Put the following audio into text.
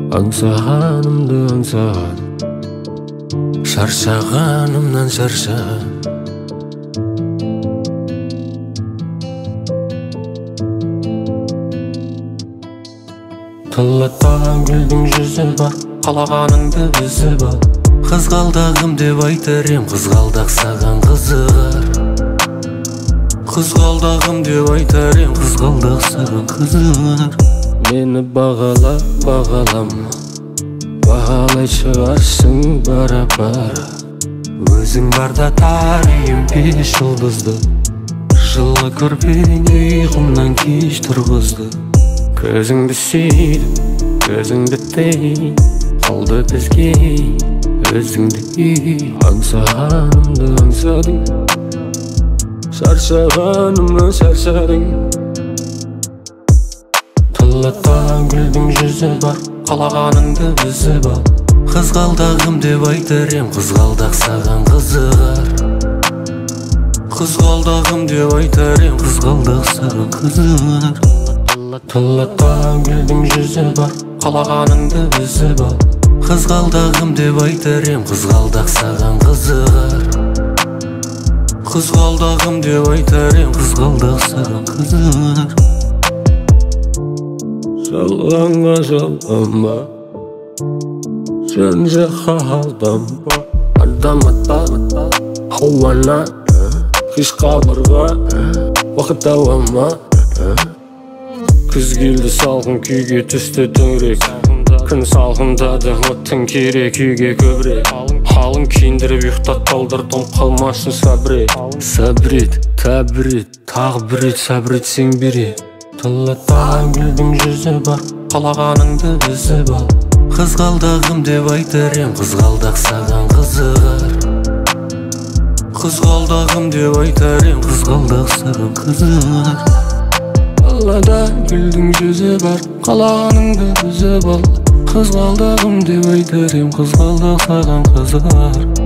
Аңсағанымды аңсаған, шаршағанымнан шаршаған. Тылатпаған гүлдің жүзі бар, қалағаныңды үзіп ал. Қызғалдағым деп айтар ем, қызғалдақ саған қызығар. Қызғалдағым деп айтар ем, қызғалдақ саған қызығар. Мені бағала, бағалама, бағалай шығарсың бара-бара. Өзің барда тарихым пеш жұлдызды, жылы көрпең ұйқымнан кеш тұрғызды. Көзіңді сүйдім, көзіңді тей, қалды бізге өзіңді ей. Аңсағанымды аңсадың, шаршағанымнан шаршадың. Тылатпаған гүлдің жүзі бар, қалағаныңды үзіп ал. Қызғалдағым деп айтар ем, қызғалдақ саған қызығар. Қызғалдағым деп айтар ем, қызғалдақ саған қызығар. Тылатпаған гүлдің жүзі бар, қалағаныңды үзіп ал. Қызғалдағым деп айтар ем, қызғалдақ саған қызығар. Қызғалдағым деп айтар ем, қызғалдақ саған қызығар. Жалғанға жалғанба, жан жаққа алданба. Адаматта ауана, қиш қабырға, уақыт ауама. Күз келді салқын күйге түсті төңірек, күн салқындады оттың керек үйге көбірек. Қалың киіндіріп ұйықтат қалдыр, томып қалмасын сабрет. Сабрет, табрет, тағы бір рет сабретсең берет. Тылатпаған гүлдің жүзі бар, қалағаныңды үзіп ал. Қызғалдағым деп айтар ем, қызғалдақ саған қызығар. Қызғалдағым деп айтар ем, қызғалдақ саған қызығар. Қалада гүлдің жүзі бар, қалағаныңды үзіп ал. Қызғалдағым деп айтар ем, қызғалдақ саған қызығар.